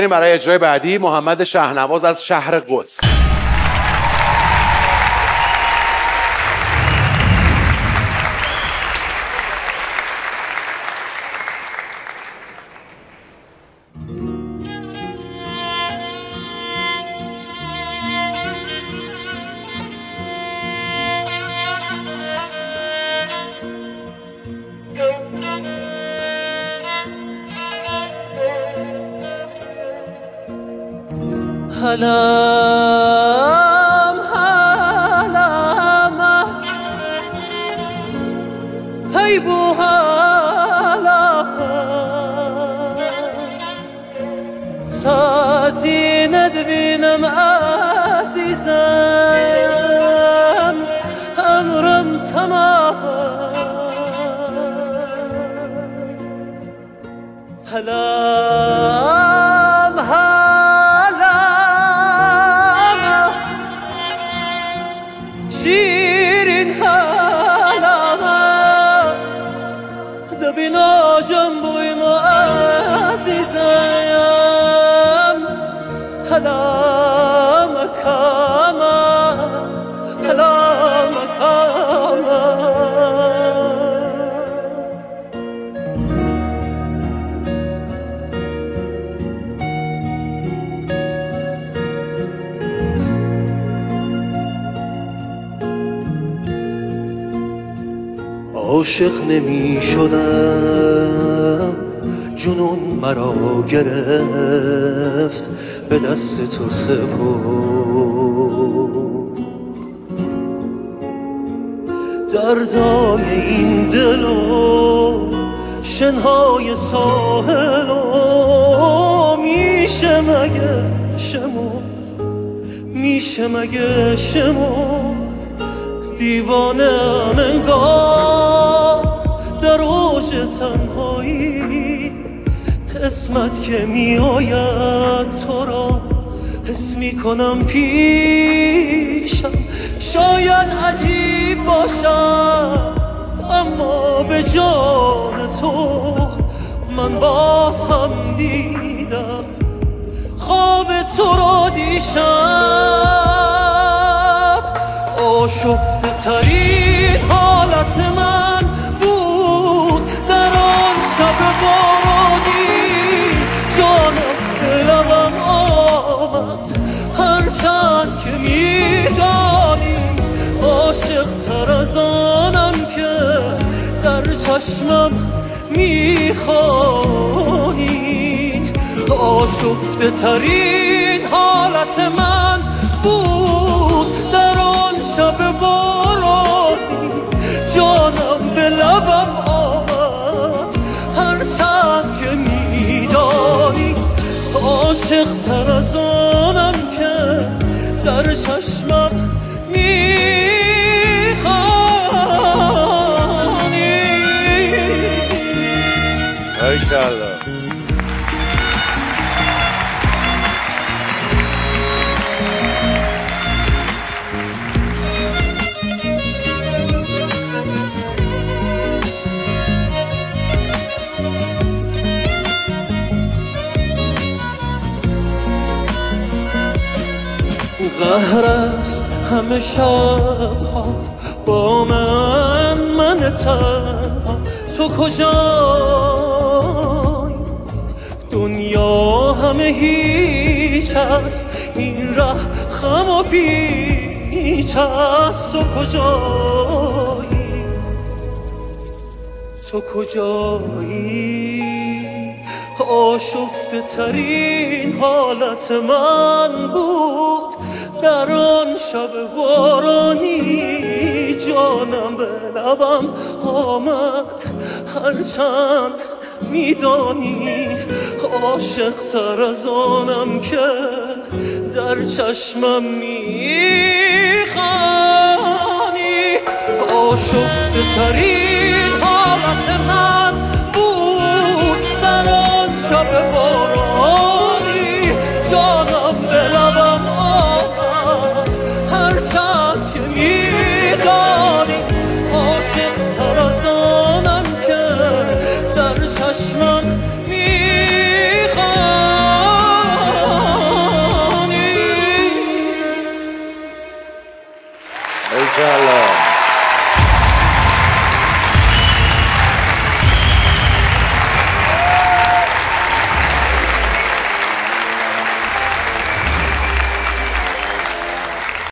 برای اجرای بعدی محمد شهنواز از شهر قدس. هلم هلم هی بو هلم ساعتی ندبینم عزیزم امرم تمام هلم شیرین حالم دبینا جنبوی ما عزیزم حلم کاما حلم کاما عاشق نمی شدم جنون مرا گرفت به دست تو سپرد دردای این دل و شنهای ساحل و میشه مگه شمرد میشه مگه شمرد دیوانه ام انگار در اوج تنهایی قسمت که می آید تو را حس می کنم پیشم شاید عجیب باشد اما به جان تو من باز هم دیدم خواب تو را دیشب آشفته ترین حالت من بود در آن شب بارانی جانم به لبم آمد هرچند که میدانی عاشق تر از آنم که در چشمم میخوانی آشفته ترین حالت من بود در آن شب بارانی جانم به لبم آمد هرچند که میدانی عاشق تر از آنم که در چشمم میخوانی باریکلا. قهر است همه شبها با من تنها تو کجایی دنیا همه هیچ است این ره خم و پیچ است تو کجایی تو کجایی آشفته ترین حالت من بود در آن شب بارانی جانم به لبم آمد هرچند میدانی عاشق تر از آنم که در چشمم میخوانی آشفته ترین حالت من بود در آن شب بارانی جانم به لبم آمد هرچند که میدانی عاشق تر از آنم که در چشمم میخوانی انشالله.